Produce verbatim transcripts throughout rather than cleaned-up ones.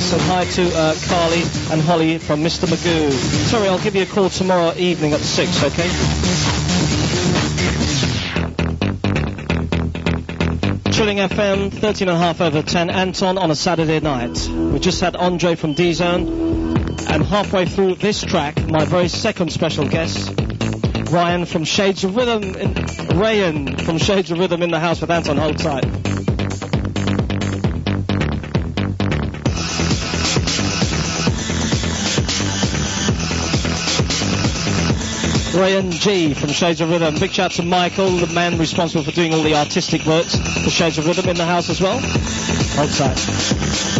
Yes, and hi to uh, Carly and Holly from Mister Magoo. Sorry, I'll give you a call tomorrow evening at six, okay? Chilling F M, thirteen and a half over ten, Anton on a Saturday night. We just had Andre from D-Zone, and halfway through this track, my very second special guest, Ryan from Shades of Rhythm, in, Rayan from Shades of Rhythm in the house with Anton. Hold tight. Rayan G from Shades of Rhythm. Big shout to Michael, the man responsible for doing all the artistic works for Shades of Rhythm in the house as well. Hold tight.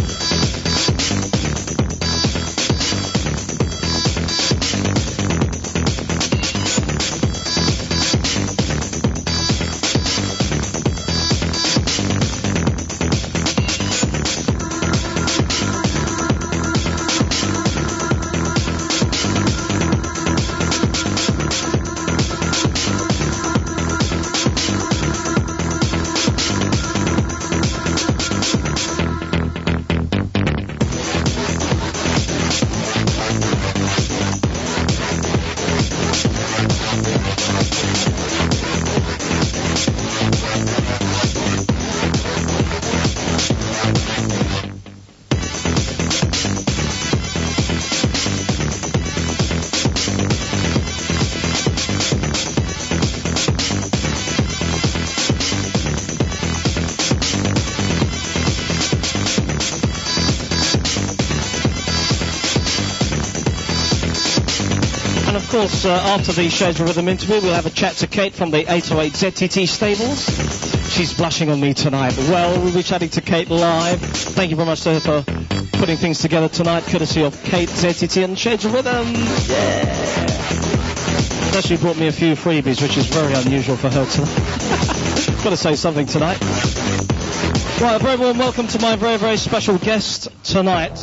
Of course, uh, after the Shades of Rhythm interview, we'll have a chat to Kate from the eight oh eight Z T T stables. She's blushing on me tonight. Well, we'll be chatting to Kate live. Thank you very much to her for putting things together tonight, courtesy of Kate, Z T T and Shades of Rhythm. Yeah! She actually brought me a few freebies, which is very unusual for her tonight. Got to say something tonight. Right, a very warm welcome to my very, very special guest tonight,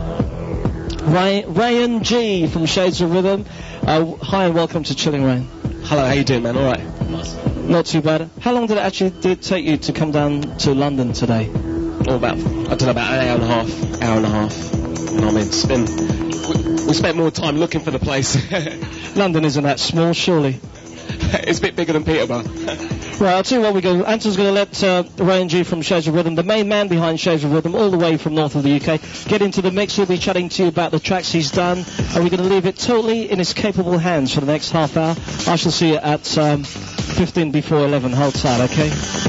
Ray, Rayan G from Shades of Rhythm. Uh, hi and welcome to Chilling Rain. Hello, how you doing, man? All right. Not too bad. How long did it actually did take you to come down to London today? Oh, about, I don't know, about an hour and a half. Hour and a half. You know what I mean? It's been, we, we spent more time looking for the place. London isn't that small, surely? It's a bit bigger than Peterborough. Right, I'll tell you what we go. Anton's going to let uh, Rayan G from Shades of Rhythm, the main man behind Shades of Rhythm, all the way from north of the U K, get into the mix. We'll be chatting to you about the tracks he's done, and we're going to leave it totally in his capable hands for the next half hour. I shall see you at um, fifteen before eleven. Hold tight, okay?